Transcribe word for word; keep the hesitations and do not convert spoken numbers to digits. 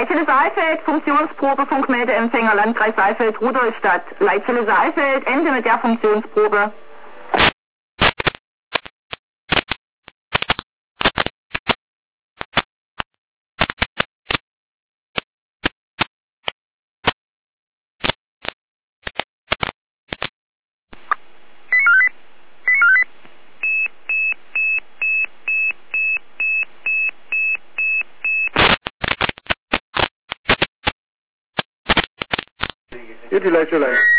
Leitstelle Saalfeld, Funktionsprobe, Funkmeldeempfänger, Landkreis Saalfeld, Rudolstadt. Leitstelle Saalfeld, Ende mit der Funktionsprobe. Hier die Leitstelle.